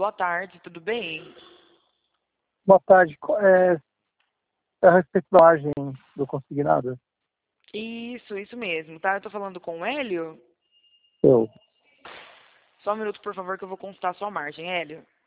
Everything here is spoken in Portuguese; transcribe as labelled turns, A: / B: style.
A: boa tarde, tudo bem?
B: Boa tarde. É a respeito da margem do consignado?
A: Isso mesmo, tá? Eu tô falando com o Hélio?
B: Eu.
A: Só um minuto, por favor, que eu vou consultar a sua margem, Hélio.